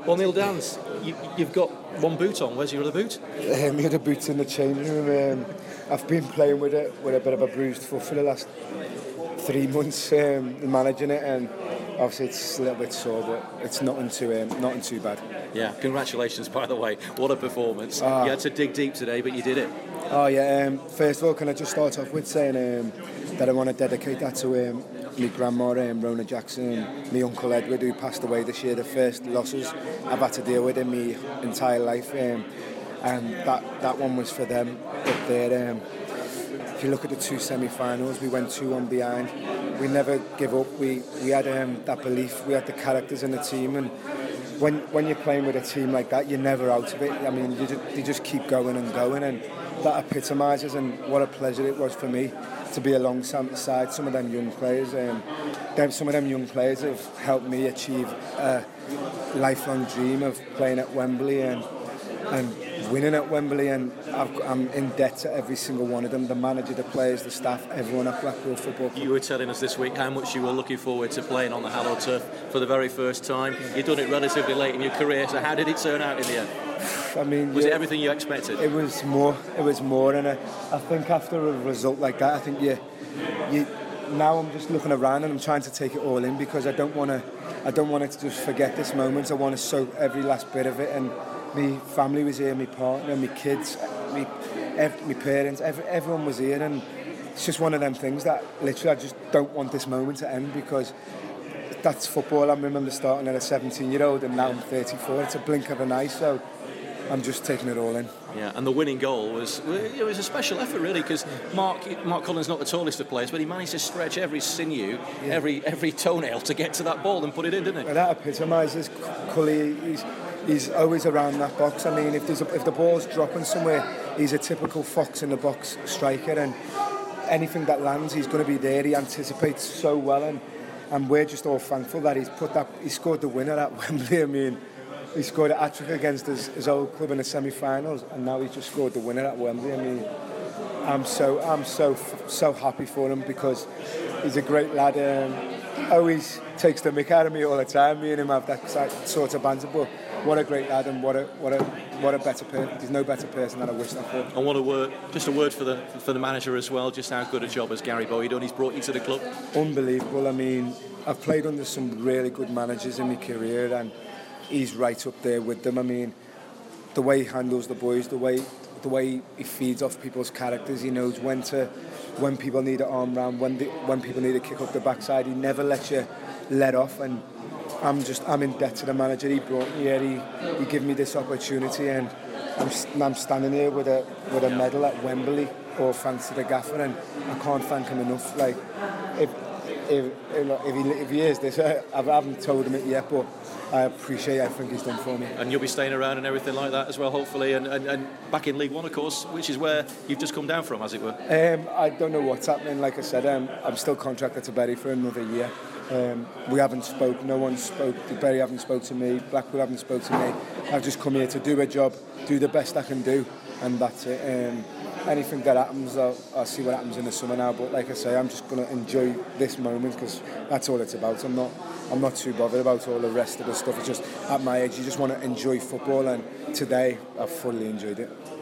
Well, Neil Downs, you've got one boot on. Where's your other boot? My other boot's in the changing room. I've been playing with it with a bit of a bruised foot for the last 3 months, managing it, and obviously it's a little bit sore, but it's nothing too bad. Yeah, congratulations, by the way. What a performance. You had to dig deep today, but you did it. Oh yeah, first of all, can I just start off with saying that I want to dedicate that to my grandma, Rona Jackson, and my uncle Edward, who passed away this year, the first losses I've had to deal with in my entire life, and that one was for them up there. If you look at the two semi-finals, we went 2-1 behind. We never give up. We had that belief. We had the characters in the team, and when you're playing with a team like that, you're never out of it. I mean, you just keep going and going, and that epitomises. And what a pleasure it was for me to be alongside some of them young players. Some of them young players have helped me achieve a lifelong dream of playing at Wembley and winning at Wembley, and I'm in debt to every single one of them, the manager, the players, the staff, everyone at Blackpool Football Club. You were telling us this week how much you were looking forward to playing on the hallowed turf for the very first time. You've done it relatively late in your career, so how did it turn out in the end? I mean, was it everything you expected? It was more, and I think after a result like that, I think you now I'm just looking around and I'm trying to take it all in, because I don't want to just forget this moment. I want to soak every last bit of it, and my family was here, my partner, my kids, my parents, everyone was here, and it's just one of them things that literally I just don't want this moment to end, because that's football. I remember starting at a 17-year-old and now I'm 34. It's a blink of an eye, so I'm just taking it all in. Yeah, and the winning goal was a special effort, really, because Mark Cullen's not the tallest of players, but he managed to stretch every sinew, every toenail to get to that ball and put it in, didn't he? Well, that epitomises Cully. He's always around that box. I mean, if the ball's dropping somewhere, he's a typical fox in the box striker, and anything that lands, he's going to be there. He anticipates so well, and we're just all thankful that he scored the winner at Wembley. I mean, he scored a hat-trick against his old club in the semi-finals, and now he's just scored the winner at Wembley. I mean, I'm so happy for him, because he's a great lad. Always takes the mick out of me all the time. Me and him have that sort of banter, but what a great lad, and what a better person. There's no better person that I wish that for. And what a word for the manager as well. Just how good a job has Gary Bowie done. He's brought you to the club. Unbelievable. I mean, I've played under some really good managers in my career, and he's right up there with them. I mean, the way he handles the boys, the way he feeds off people's characters. He knows when people need an arm round, when people need to kick up the backside. He never lets you let off, and I'm in debt to the manager. He brought me here. He gave me this opportunity, and I'm standing here with a medal at Wembley, all thanks to the gaffer, and I can't thank him enough. Like, if he hears this, I haven't told him it yet, but I appreciate everything he's done for me. And you'll be staying around and everything like that as well, hopefully, and back in League One, of course, which is where you've just come down from, as it were. I don't know what's happening. Like I said, I'm still contracted to Bury for another year. We haven't spoke. No one spoke. Bury haven't spoke to me. Blackpool haven't spoke to me. I've just come here to do a job, do the best I can do, and that's it. Anything that happens, I'll see what happens in the summer now. But like I say, I'm just going to enjoy this moment, because that's all it's about. I'm not too bothered about all the rest of the stuff. It's just, at my age, you just want to enjoy football, and today I've fully enjoyed it.